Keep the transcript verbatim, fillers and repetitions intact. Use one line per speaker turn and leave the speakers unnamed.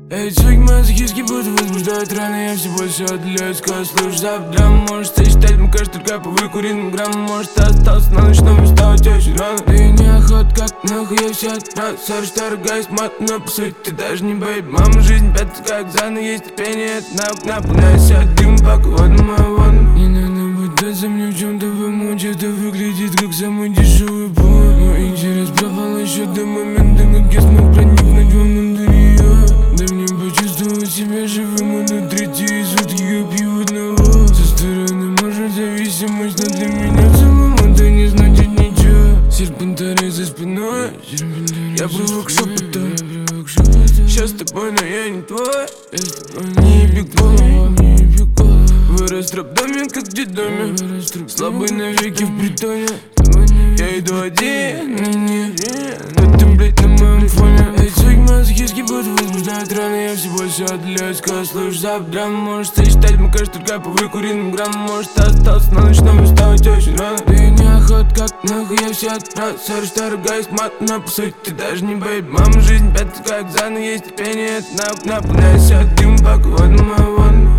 Эти звуки мазохистки будто возбуждают раны. Я все больше отделяюсь, когда слышу завтра. Может сосчитать, мы кажется, только по выкуренным граммам. Может остался на ночь, но мне вставать очень рано. Да и неохот, как нахуй я все отправил. Сори, что ругаюсь мат, но по сути ты даже не бейб. Мама, жизнь пятый, как заново, есть терпение. Это наук, наполняю себя дым, пока воду мою ванну. Не надо пытаться мне в чем-то помочь. Это выглядит как самый дешевый бой. Но интерес пропал еще до момента, как я смог проникнуть во внутрь. Дай мне почувствовать себя живым, а на третьи сутки я пью одного. Со стороны может зависимость, но для меня самому это не значит ничего. Серпентарий за спиной, я привык к шепоту. Сейчас с тобой, но я не твой. Не еби голову, вырос троп доме, как в детдоме. Слабый навеки в притоне. Я иду один, но ты, блядь, на моем фоне. Эти звуки мазохистки будто возбуждают раны. Я все больше отделяюсь, когда слышу завтра. Может сосчитать, мы кажется, только по выкуренным граммам. Может остался на ночь, но мне вставать очень рано. Да и неохот, как нахуй я все отправил. Сори, что ругаюсь мат, но по сути ты даже не бейб. Мама, жизнь пятый, как заново, есть терпение. Это наук, наполняю себя дым, пока воду мою ванну.